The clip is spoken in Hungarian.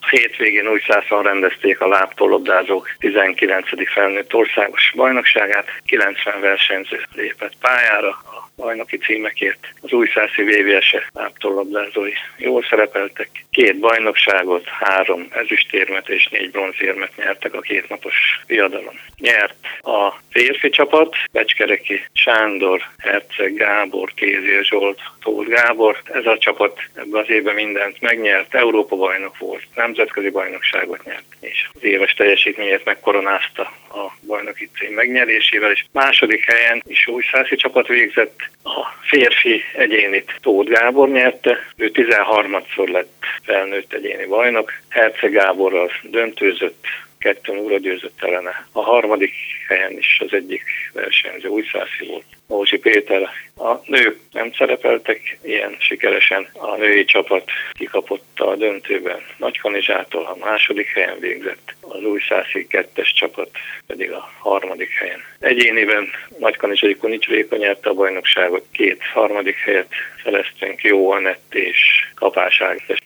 hétvégén Újszászon rendezték a lábtólabdázók 19. felnőtt országos bajnokságát. 90 versenyző lépett pályára a bajnoki címekért. Az újszászi VVS lábtólabdázói jól szerepeltek. 2 bajnokságot, 3 ezüstérmet és 4 bronzérmet nyertek a kétnapos viadalon. Nyert a férfi csapat, Becskereki Sándor, Herceg Gábor, Kézér Zsolt, Tóth Gábor. Ez a csapat ebben az évben mindent megnyert, Európa-bajnok volt, nemzetközi bajnokságot nyert, és az éves teljesítményét megkoronázta a bajnoki cím megnyerésével, és második helyen is újszászi csapat végzett. A férfi egyénit Tóth Gábor nyerte, ő 13-szor lett felnőtt egyéni bajnok, Herceg Gáborral döntőzött, 2-0 győzött ellene. A harmadik helyen is az egyik versenyző újszászi volt, Mózsi Péter. A nők nem szerepeltek ilyen sikeresen. A női csapat kikapott a döntőben Nagykanizsától, a második helyen végzett. Az újszászi 2-es csapat pedig a harmadik helyen. Egyéniben Nagykanizsai Kunics Réka nyerte a bajnokságot, 2 harmadik helyet szereztünk, Jó Anett és Kapás Ágnes